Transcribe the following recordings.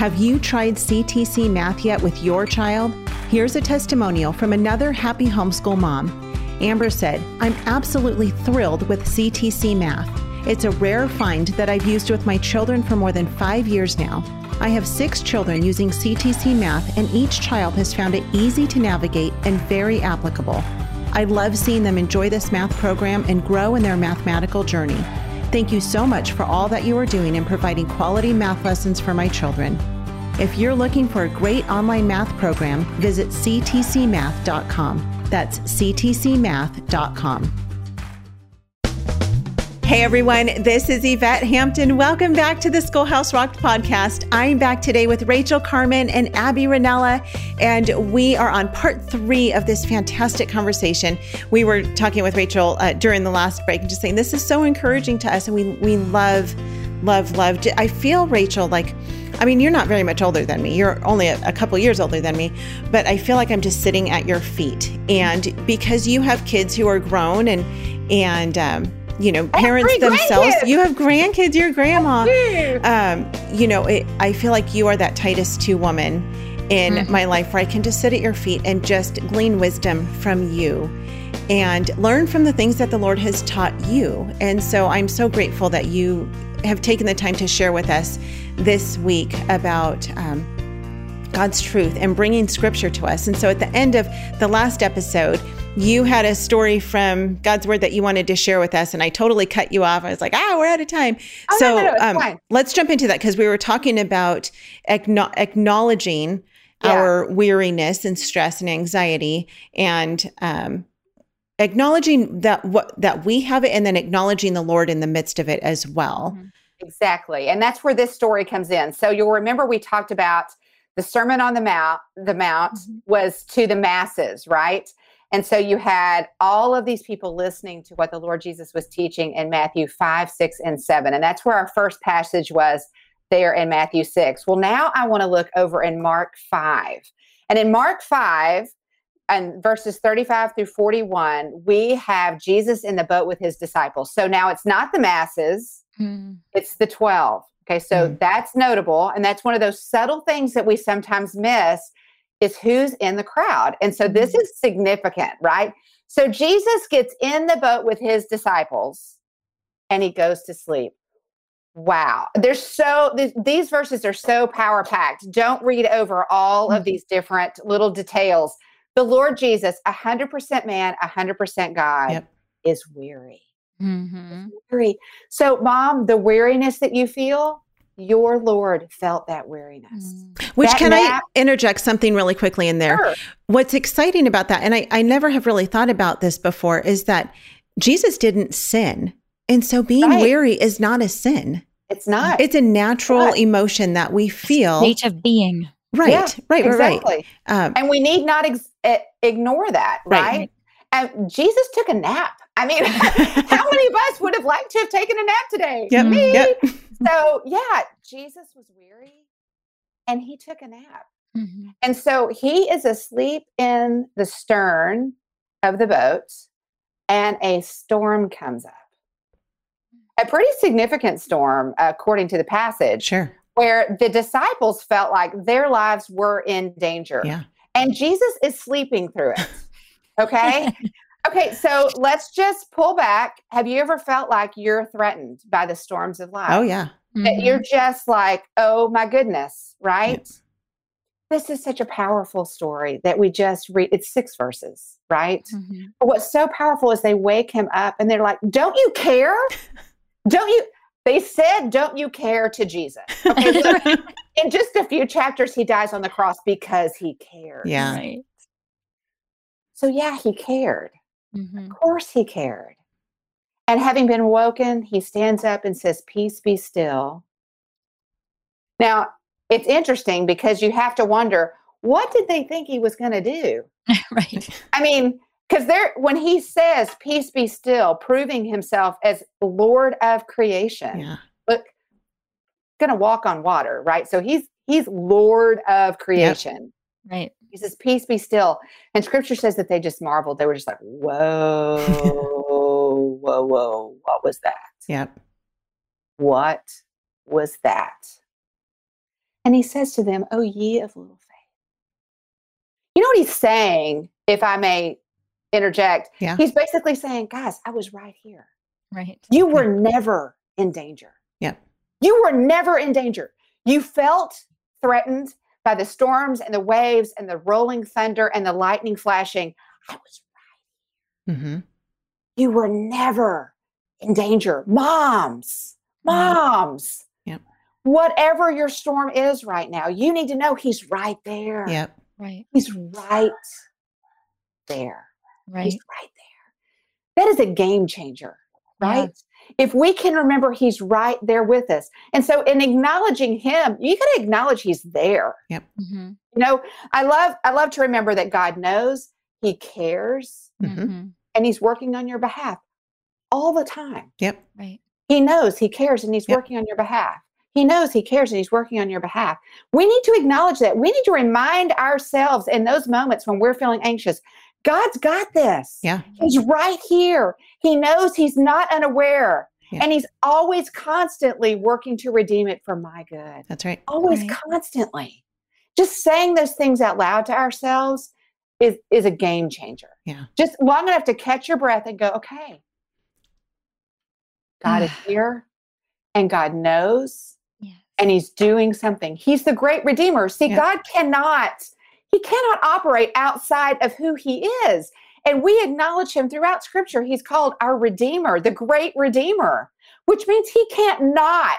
Have you tried CTC Math yet with your child? Here's a testimonial from another happy homeschool mom. Amber said, "I'm absolutely thrilled with CTC Math. It's a rare find that I've used with my children for more than 5 years now. I have 6 children using CTC Math, and each child has found it easy to navigate and very applicable. I love seeing them enjoy this math program and grow in their mathematical journey. Thank you so much for all that you are doing in providing quality math lessons for my children." If you're looking for a great online math program, visit ctcmath.com. That's ctcmath.com. Hey everyone, this is Yvette Hampton. Welcome back to the Schoolhouse Rocked podcast. I'm back today with Rachel Carmen and Abby Ranella, and we are on part 3 of this fantastic conversation. We were talking with Rachel during the last break and just saying this is so encouraging to us, and we love. I feel, Rachel, like, I mean, you're not very much older than me. You're only a couple years older than me, but I feel like I'm just sitting at your feet. And because you have kids who are grown and parents themselves, you have grandkids, you're a grandma. I feel like you are that tightest 2 woman in my life where I can just sit at your feet and just glean wisdom from you and learn from the things that the Lord has taught you. And so I'm so grateful that you have taken the time to share with us this week about God's truth and bringing scripture to us. And so at the end of the last episode, you had a story from God's word that you wanted to share with us, and I totally cut you off. I was like, we're out of time. No, let's jump into that, because we were talking about acknowledging our weariness and stress and anxiety, and acknowledging that we have it, and then acknowledging the Lord in the midst of it as well. Exactly. And that's where this story comes in. So you'll remember we talked about the Sermon on the Mount was to the masses, right? And so you had all of these people listening to what the Lord Jesus was teaching in Matthew 5, 6, and 7. And that's where our first passage was, there in Matthew 6. Well, now I want to look over in Mark 5. And in Mark 5, and verses 35 through 41, we have Jesus in the boat with his disciples. So now it's not the masses, it's the 12. Okay, so that's notable. And that's one of those subtle things that we sometimes miss, is who's in the crowd. And so this is significant, right? So Jesus gets in the boat with his disciples and he goes to sleep. Wow. These verses are so power packed. Don't read over all of these different little details. The Lord Jesus, 100% man, 100% God, is weary. Weary. So, Mom, the weariness that you feel, your Lord felt that weariness. I interject something really quickly in there? Sure. What's exciting about that, and I never have really thought about this before, is that Jesus didn't sin. And so being weary is not a sin. It's not. It's a natural emotion that we feel. State of being. Right. Exactly. And we need not ignore that, right? And Jesus took a nap. I mean, how many of us would have liked to have taken a nap today? Me. So, Jesus was weary and he took a nap. And so he is asleep in the stern of the boat, and a storm comes up. A pretty significant storm, according to the passage. Sure. Where the disciples felt like their lives were in danger. Yeah. And Jesus is sleeping through it. Okay? Okay, so let's just pull back. Have you ever felt like you're threatened by the storms of life? Oh, yeah. That you're just like, oh my goodness, right? Yep. This is such a powerful story that we just read. It's 6 verses, right? But what's so powerful is they wake him up and they're like, don't you care? They said, don't you care, to Jesus. Okay, look, in just a few chapters, he dies on the cross because he cared. Yeah. Right. So he cared. Of course he cared. And having been woken, he stands up and says, peace be still. Now, it's interesting because you have to wonder, what did they think he was going to do? Right. I mean, because when he says, peace be still, proving himself as Lord of creation, look, going to walk on water, right? So he's Lord of creation. Yep. Right. He says, peace be still. And scripture says that they just marveled. They were just like, whoa, whoa. What was that? Yep. What was that? And he says to them, "Oh, ye of little faith." You know what he's saying, if I may interject? Yeah. He's basically saying, guys, I was right here. Right. You were never in danger. Yeah. You were never in danger. You felt threatened by the storms and the waves and the rolling thunder and the lightning flashing. I was right. Mm-hmm. You were never in danger. Moms. Yep. Whatever your storm is right now, you need to know he's right there. Yep. Right. He's right there. Right. He's right there. That is a game changer, right? Yeah. If we can remember he's right there with us. And so in acknowledging him, you got to acknowledge he's there. Yep. Mm-hmm. You know, I love to remember that God knows, he cares, Mm-hmm. and he's working on your behalf all the time. Yep. Right. He knows he cares and he's working on your behalf. He knows he cares and he's working on your behalf. We need to acknowledge that. We need to remind ourselves in those moments when we're feeling anxious, God's got this. Yeah. He's right here. He knows he's not unaware. Yeah. And he's always constantly working to redeem it for my good. That's right. Always constantly. Just saying those things out loud to ourselves is a game changer. Yeah. Just long enough to catch your breath and go, okay, God is here and God knows and he's doing something. He's the great redeemer. See, God cannot operate outside of who he is. And we acknowledge him throughout scripture. He's called our redeemer, the great redeemer, which means he can't not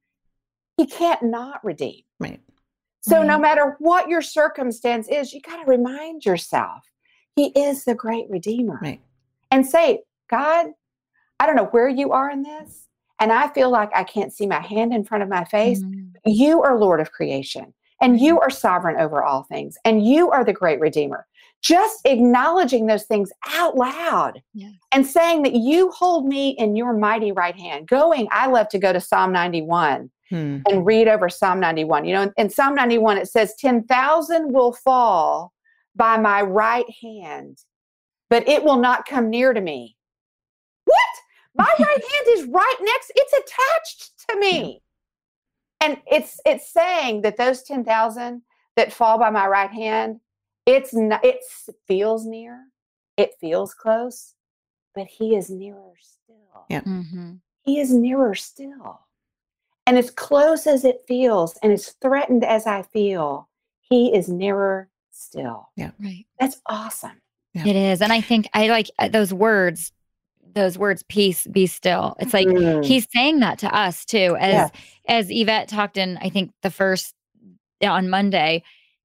redeem. Right. So no matter what your circumstance is, you got to remind yourself, he is the great redeemer. Right. And say, God, I don't know where you are in this. And I feel like I can't see my hand in front of my face. You are Lord of creation and you are sovereign over all things. And you are the great redeemer. Just acknowledging those things out loud and saying that you hold me in your mighty right hand. I love to go to Psalm 91 and read over Psalm 91. You know, in Psalm 91, it says 10,000 will fall by my right hand, but it will not come near to me. What? My right hand is right next. It's attached to me. And it's saying that those 10,000 that fall by my right hand, it feels near, it feels close, but he is nearer still. Yeah. Mm-hmm. He is nearer still. And as close as it feels and as threatened as I feel, he is nearer still. Yeah. Right. That's awesome. Yeah. It is. And I think I like those words, peace, be still. It's like he's saying that to us too, as Yvette talked in, I think the first on Monday,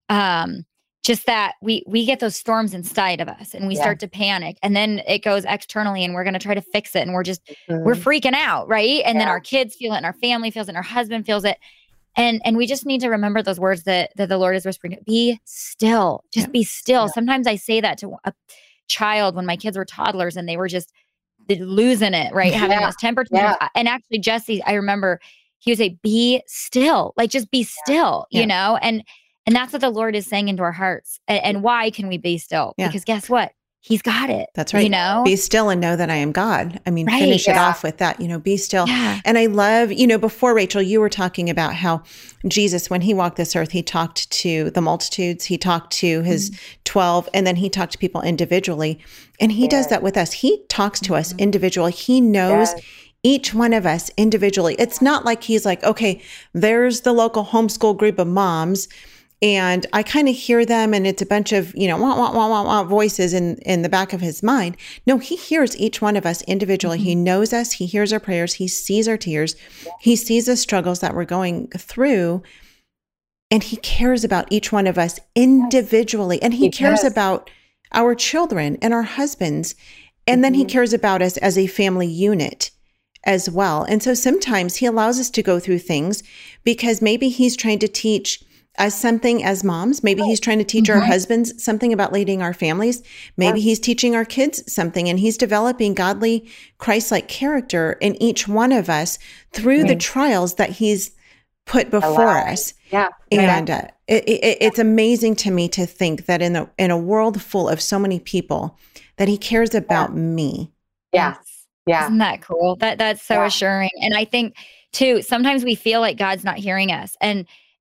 just that we get those storms inside of us and we start to panic and then it goes externally and we're going to try to fix it. And we're just, we're freaking out. Right. And then our kids feel it and our family feels it and our husband feels it. And we just need to remember those words that the Lord is whispering, be still, just be still. Sometimes I say that to a child when my kids were toddlers and they were just losing it, right? Having those temper tantrums. And actually Jesse, I remember he would say, be still, like just be still, you know? And that's what the Lord is saying into our hearts. And why can we be still? Because guess what? He's got it. That's right. You know, be still and know that I am God. I mean, finish it off with that, be still. Yeah. And I love, before Rachel, you were talking about how Jesus, when he walked this earth, he talked to the multitudes, he talked to his 12, and then he talked to people individually. And he does that with us. He talks to us individually. He knows each one of us individually. It's not like he's like, okay, there's the local homeschool group of moms, and I kind of hear them and it's a bunch of, wah, wah, wah, wah, wah voices in the back of his mind. No, he hears each one of us individually. He knows us. He hears our prayers. He sees our tears. He sees the struggles that we're going through. And he cares about each one of us individually. And he cares about our children and our husbands. And then he cares about us as a family unit as well. And so sometimes he allows us to go through things because maybe he's trying to teach us something as moms. Maybe he's trying to teach our husbands something about leading our families. Maybe he's teaching our kids something, and he's developing godly, Christ-like character in each one of us through the trials that he's put before us. Yeah. And it's amazing to me to think that in a world full of so many people, that he cares about me. Yeah. Yeah. Isn't that cool? That's so assuring. And I think too, sometimes we feel like God's not hearing us. And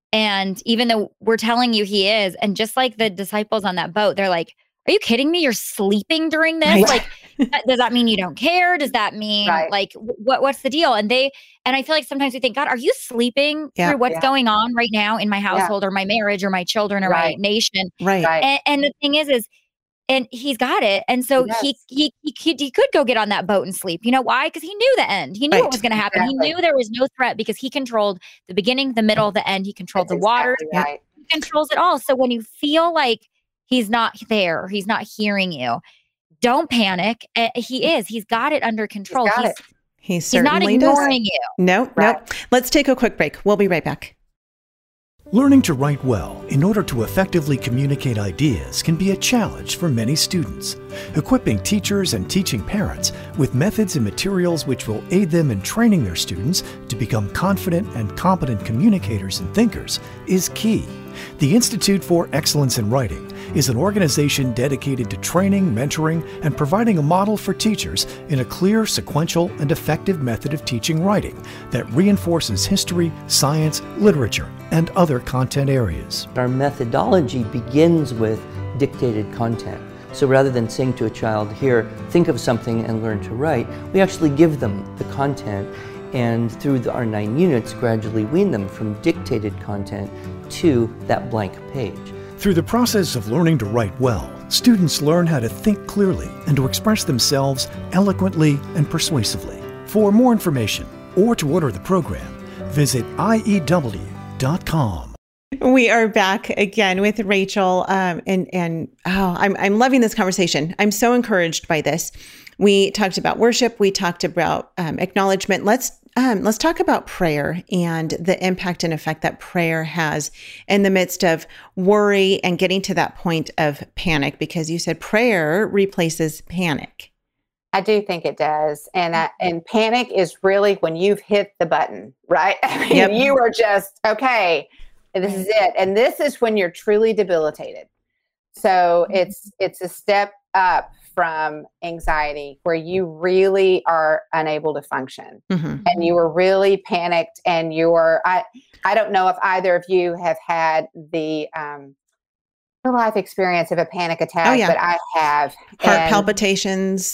And even though we're telling you he is, and just like the disciples on that boat, they're like, are you kidding me? You're sleeping during this? Right. Like, does that mean you don't care? Does that mean like, what's the deal? And I feel like sometimes we think, God, are you sleeping through what's going on right now in my household or my marriage or my children or my nation? Right. And the thing is, and he's got it. And so he could go get on that boat and sleep. You know why? Because he knew the end. He knew what was going to happen. He knew there was no threat because he controlled the beginning, the middle, the end. He controlled the water. He controls it all. So when you feel like he's not there, he's not hearing you, don't panic. He is. He's got it under control. He's not ignoring you. Nope. Let's take a quick break. We'll be right back. Learning to write well in order to effectively communicate ideas can be a challenge for many students. Equipping teachers and teaching parents with methods and materials which will aid them in training their students to become confident and competent communicators and thinkers is key. The Institute for Excellence in Writing is an organization dedicated to training, mentoring, and providing a model for teachers in a clear, sequential, and effective method of teaching writing that reinforces history, science, literature, and other content areas. Our methodology begins with dictated content. So rather than saying to a child, here, think of something and learn to write, we actually give them the content and through our 9 units gradually wean them from dictated content to that blank page. Through the process of learning to write well, students learn how to think clearly and to express themselves eloquently and persuasively. For more information or to order the program, visit IEW.com. We are back again with Rachel, I'm loving this conversation. I'm so encouraged by this. We talked about worship. We talked about acknowledgement. Let's talk about prayer and the impact and effect that prayer has in the midst of worry and getting to that point of panic, because you said prayer replaces panic. I do think it does. And panic is really when you've hit the button, right? I mean, you are just, okay, this is it. And this is when you're truly debilitated. So it's a step up from anxiety where you really are unable to function and you are really panicked and I don't know if either of you have had the life experience of a panic attack, but I have. Heart palpitations.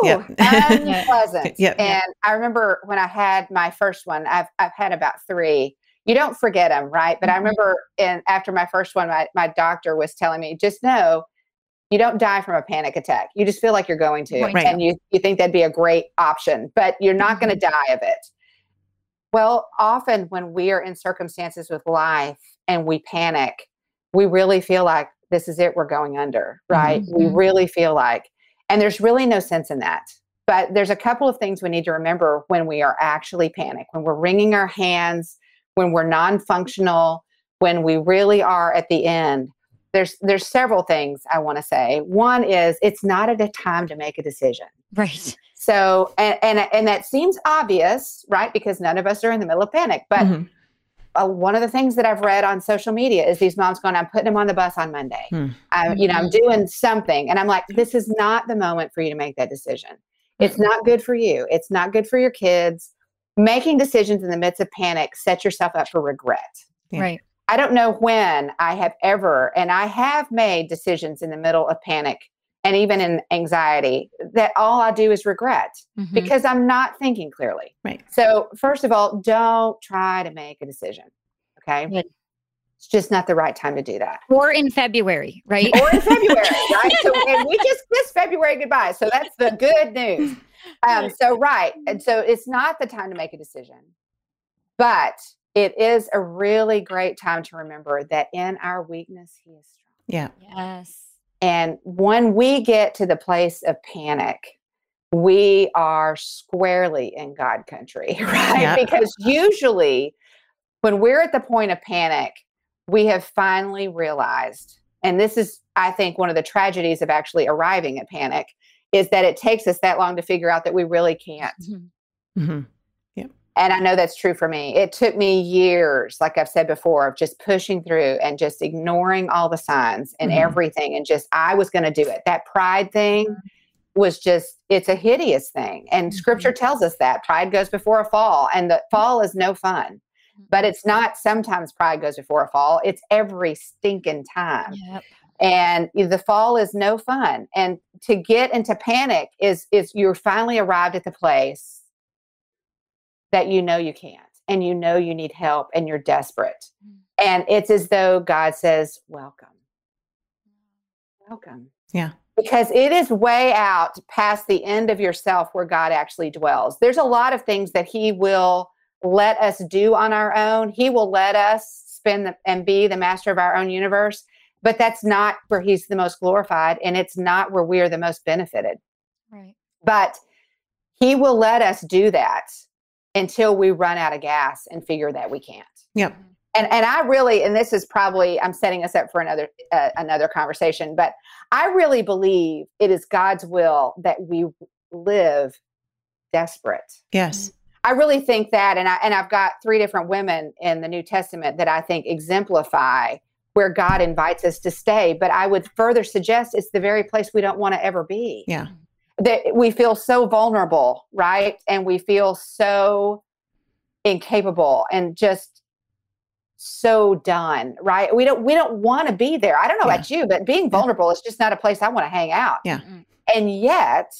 Unpleasant. And I remember when I had my first one, I've had about 3. You don't forget them, right? But I remember after my first one, my doctor was telling me, just know, you don't die from a panic attack. You just feel like you're going to. Right. And you think that'd be a great option, but you're not going to die of it. Well, often when we are in circumstances with life and we panic, we really feel like this is it, we're going under, right? We really feel like, and there's really no sense in that. But there's a couple of things we need to remember when we are actually panicked, when we're wringing our hands, when we're non-functional, when we really are at the end. There's several things I want to say. One is it's not at a time to make a decision. Right. So, and that seems obvious, right? Because none of us are in the middle of panic. But one of the things that I've read on social media is these moms going, I'm putting them on the bus on Monday. I'm doing something. And I'm like, this is not the moment for you to make that decision. It's not good for you. It's not good for your kids. Making decisions in the midst of panic sets yourself up for regret. Right. I don't know when I have ever, and I have made decisions in the middle of panic and even in anxiety that all I do is regret because I'm not thinking clearly. Right. So first of all, don't try to make a decision. Okay. Good. It's just not the right time to do that. Or in February, right? Or in February, right? So, and we just kissed February goodbye. So that's the good news. Right. And so it's not the time to make a decision, but it is a really great time to remember that in our weakness, he is strong. Yeah. Yes. And when we get to the place of panic, we are squarely in God country, right? Yeah. Because usually when we're at the point of panic, we have finally realized, and this is, I think, one of the tragedies of actually arriving at panic, is that it takes us that long to figure out that we really can't. And I know that's true for me. It took me years, like I've said before, of just pushing through and just ignoring all the signs and everything. And just, I was going to do it. That pride thing was just, it's a hideous thing. And scripture tells us that pride goes before a fall, and the fall is no fun. But it's not sometimes pride goes before a fall. It's every stinking time. Yep. And the fall is no fun. And to get into panic is you're finally arrived at the place that you know you can't, and you know you need help, and you're desperate. And it's as though God says, welcome. Welcome. Yeah. Because it is way out past the end of yourself where God actually dwells. There's a lot of things that he will let us do on our own. He will let us spend and be the master of our own universe, but that's not where he's the most glorified, and it's not where we are the most benefited. Right. But he will let us do that until we run out of gas and figure that we can't. Yep. And I really, and this is probably, I'm setting us up for another conversation, but I really believe it is God's will that we live desperate. Yes. I really think that, and I've got 3 different women in the New Testament that I think exemplify where God invites us to stay. But I would further suggest it's the very place we don't want to ever be. Yeah. That we feel so vulnerable, right? And we feel so incapable and just so done, right? We don't want to be there. I don't know about you, but being vulnerable is just not a place I want to hang out. Yeah. And yet,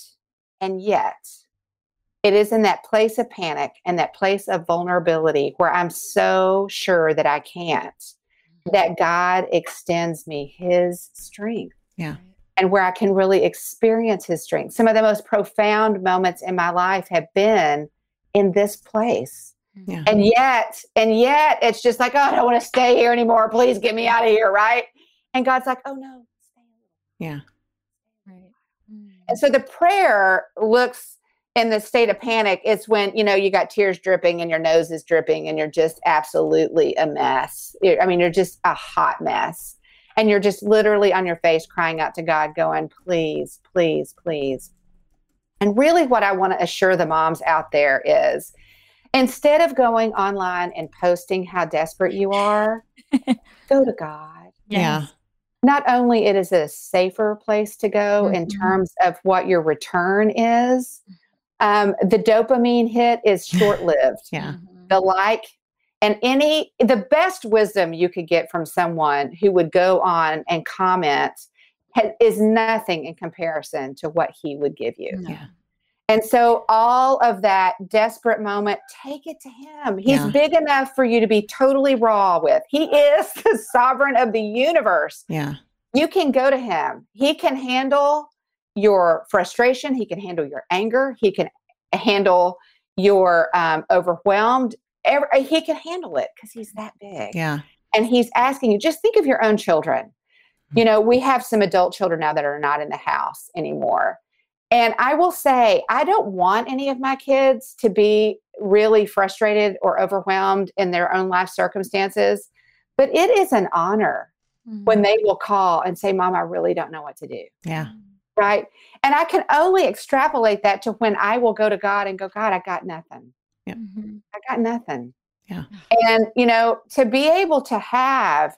it is in that place of panic and that place of vulnerability where I'm so sure that I can't, that God extends me his strength. Yeah. And where I can really experience his strength. Some of the most profound moments in my life have been in this place. Yeah. And yet it's just like, oh, I don't want to stay here anymore. Please get me out of here. Right. And God's like, oh no, stay a little. Yeah. Right. And so the prayer looks in the state of panic. It's when, you got tears dripping and your nose is dripping and you're just absolutely a mess. I mean, you're just a hot mess. And you're just literally on your face crying out to God going, please, please, please. And really what I want to assure the moms out there is, instead of going online and posting how desperate you are, go to God. Yeah. Not only it is a safer place to go in terms of what your return is, the dopamine hit is short-lived. Yeah. The best wisdom you could get from someone who would go on and comment is nothing in comparison to what he would give you. Yeah. And so all of that desperate moment, take it to him. He's big enough for you to be totally raw with. He is the sovereign of the universe. Yeah. You can go to him. He can handle your frustration. He can handle your anger. He can handle your overwhelmed. He can handle it because he's that big. Yeah. And he's asking you, just think of your own children. We have some adult children now that are not in the house anymore. And I will say, I don't want any of my kids to be really frustrated or overwhelmed in their own life circumstances. But it is an honor when they will call and say, Mom, I really don't know what to do. Yeah. Right. And I can only extrapolate that to when I will go to God and go, God, I got nothing. Yep. I got nothing. Yeah. And, to be able to have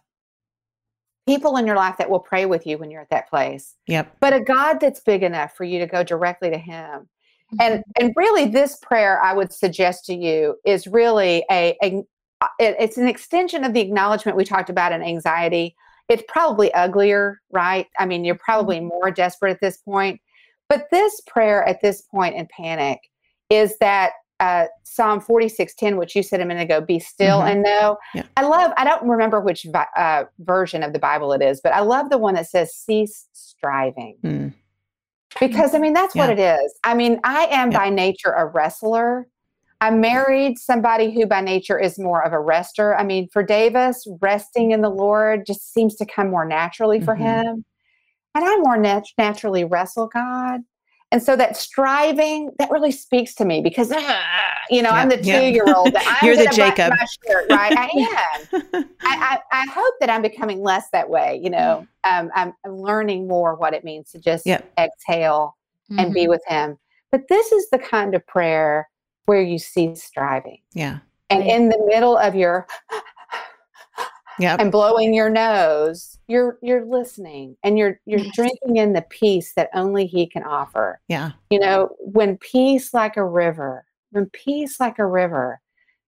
people in your life that will pray with you when you're at that place. Yep. But a God that's big enough for you to go directly to him. And really this prayer I would suggest to you is really it's an extension of the acknowledgement we talked about in anxiety. It's probably uglier, right? I mean, you're probably more desperate at this point. But this prayer at this point in panic is that Psalm 46:10, which you said a minute ago, be still and know. Yeah. I don't remember which version of the Bible it is, but I love the one that says cease striving. Because, that's what it is. I am by nature a wrestler. I married somebody who by nature is more of a rester. For Davis, resting in the Lord just seems to come more naturally for him. And I more naturally wrestle God. And so that striving, that really speaks to me because, I'm the 2-year-old. You're the Jacob. My shirt, right? I am. I hope that I'm becoming less that way. I'm learning more what it means to just exhale and be with him. But this is the kind of prayer where you cease striving. Yeah. And in the middle of your and blowing your nose, you're listening and you're drinking in the peace that only he can offer. Yeah. When peace like a river,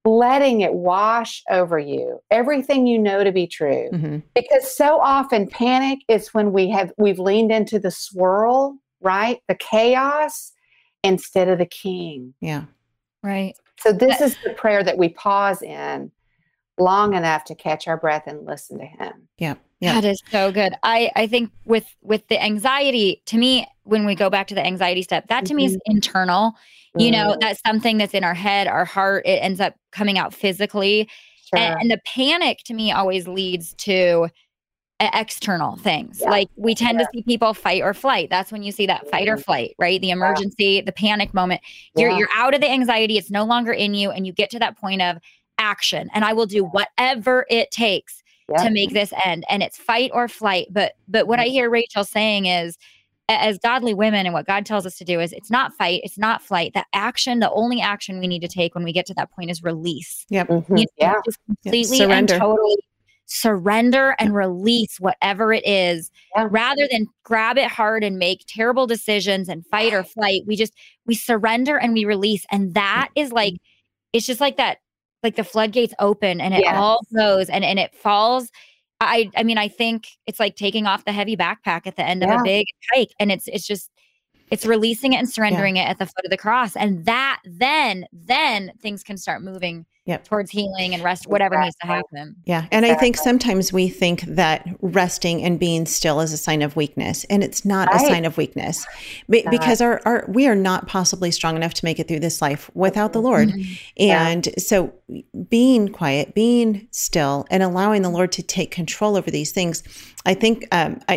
letting it wash over you, everything you know to be true. Mm-hmm. Because so often panic is when we've leaned into the swirl, right? The chaos instead of the King. Yeah. Right. So this is the prayer that we pause in long enough to catch our breath and listen to him. Yeah. Yeah. That is so good. I think with the anxiety, to me, when we go back to the anxiety step, that to me is internal. You know, that's something that's in our head, our heart. It ends up coming out physically. Sure. And the panic to me always leads to external things. Yeah. Like we tend to see people fight or flight. That's when you see that fight or flight, right? The emergency, the panic moment. You're out of the anxiety. It's no longer in you. And you get to that point of action. And I will do whatever it takes to make this end. And it's fight or flight. But what I hear Rachel saying is, as godly women, and what God tells us to do is, it's not fight, it's not flight. The action, the only action we need to take when we get to that point is release. Yep. Mm-hmm. You know, just completely and totally surrender and release whatever it is, rather than grab it hard and make terrible decisions and fight or flight. We surrender and we release. And that is like, it's just like that, like the floodgates open and it all goes and it falls. I mean, I think it's like taking off the heavy backpack at the end of a big hike, and it's releasing it and surrendering it at the foot of the cross. And that then things can start moving towards healing and rest, whatever needs to happen. Yeah. And I think sometimes we think that resting and being still is a sign of weakness, and it's not a sign of weakness because we are not possibly strong enough to make it through this life without the Lord. And so being quiet, being still, and allowing the Lord to take control over these things. I think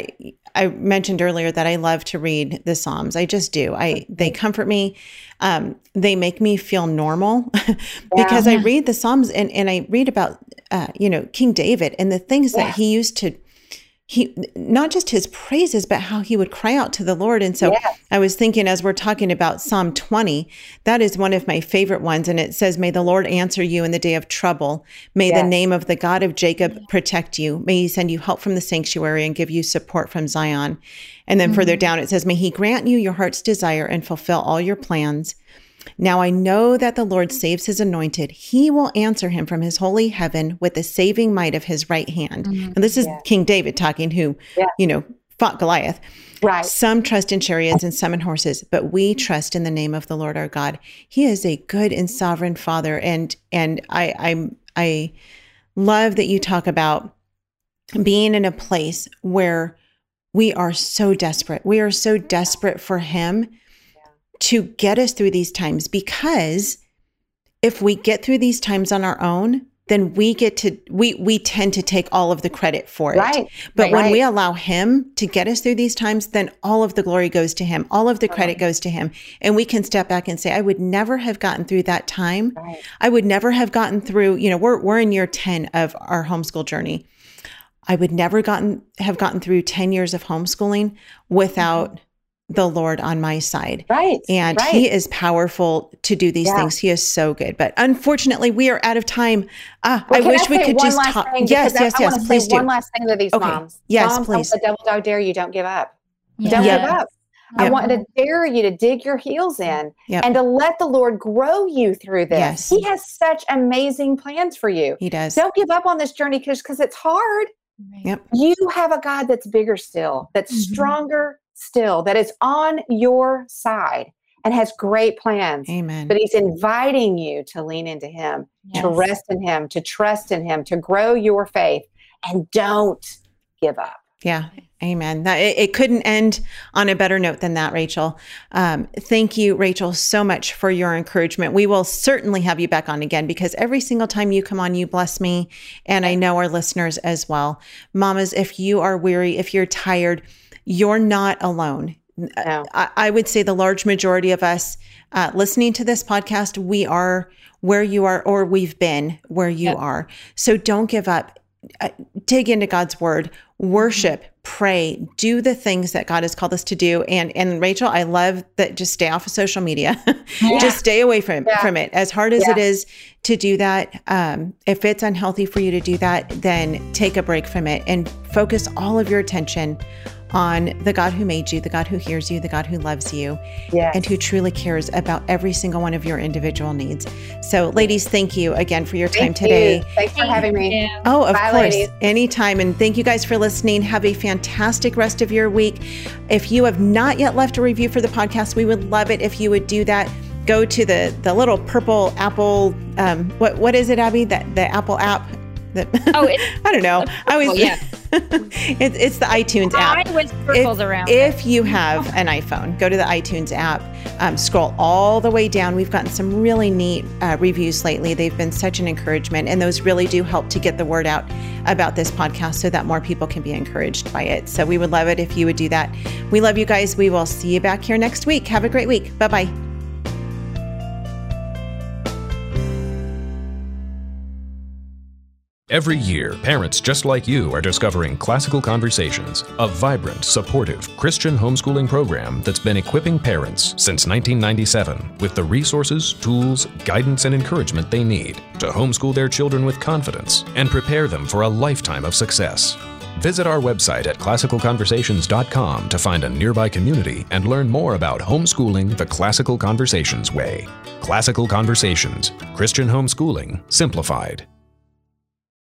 I mentioned earlier that I love to read the Psalms. I just do. They comfort me. They make me feel normal because I read the Psalms and I read about, King David and the things that he used to, not just his praises, but how he would cry out to the Lord. And so I was thinking, as we're talking about Psalm 20, that is one of my favorite ones. And it says, may the Lord answer you in the day of trouble. May the name of the God of Jacob protect you. May he send you help from the sanctuary and give you support from Zion. And then further down, it says, may he grant you your heart's desire and fulfill all your plans. Now I know that the Lord saves his anointed. He will answer him from his holy heaven with the saving might of his right hand. And this is King David talking, who, fought Goliath. Right. Some trust in chariots and some in horses, but we trust in the name of the Lord our God. He is a good and sovereign Father. And I love that you talk about being in a place where we are so desperate. We are so desperate for him to get us through these times, because if we get through these times on our own, then we tend to take all of the credit for it. Right. But when we allow him to get us through these times, then all of the glory goes to him. All of the credit goes to him. And we can step back and say, I would never have gotten through that time. Right. I would never have gotten through, we're in year 10 of our homeschool journey. I would never have gotten through 10 years of homeschooling without the Lord on my side. Right. And he is powerful to do these things. He is so good. But unfortunately, we are out of time. I wish we could just talk. Yes, please do. One last thing to these moms. Yes, moms, please. The devil dog dare you, don't give up. Don't give up. I want to dare you to dig your heels in and to let the Lord grow you through this. Yes. He has such amazing plans for you. He does. Don't give up on this journey because it's hard. Yep. You have a God that's bigger still, that's stronger still, that is on your side and has great plans. Amen. But he's inviting you to lean into him, to rest in him, to trust in him, to grow your faith, and don't give up. Yeah. Amen. It couldn't end on a better note than that, Rachel. Thank you, Rachel, so much for your encouragement. We will certainly have you back on again, because every single time you come on, you bless me. And I know our listeners as well. Mamas, if you are weary, if you're tired, you're not alone. No. I would say the large majority of us listening to this podcast, we are where you are, or we've been where you are. So don't give up. Dig into God's word, worship, pray, do the things that God has called us to do. And Rachel, I love that. Just stay off of social media. Just stay away from it. As hard as it is to do that, if it's unhealthy for you to do that, then take a break from it and focus all of your attention on the God who made you, the God who hears you, the God who loves you, and who truly cares about every single one of your individual needs. So ladies, thank you again for your time today. Thanks for having me. Oh, of Bye, course. ladies. Anytime. And thank you guys for listening. Have a fantastic rest of your week. If you have not yet left a review for the podcast, we would love it if you would do that. Go to the little purple Apple, what is it, Abby? The Apple app? I don't know. It's the iTunes app. I wish circles around. If you have an iPhone, go to the iTunes app, scroll all the way down. We've gotten some really neat reviews lately. They've been such an encouragement, and those really do help to get the word out about this podcast so that more people can be encouraged by it. So we would love it if you would do that. We love you guys. We will see you back here next week. Have a great week. Bye-bye. Every year, parents just like you are discovering Classical Conversations, a vibrant, supportive Christian homeschooling program that's been equipping parents since 1997 with the resources, tools, guidance, and encouragement they need to homeschool their children with confidence and prepare them for a lifetime of success. Visit our website at classicalconversations.com to find a nearby community and learn more about homeschooling the Classical Conversations way. Classical Conversations, Christian homeschooling simplified.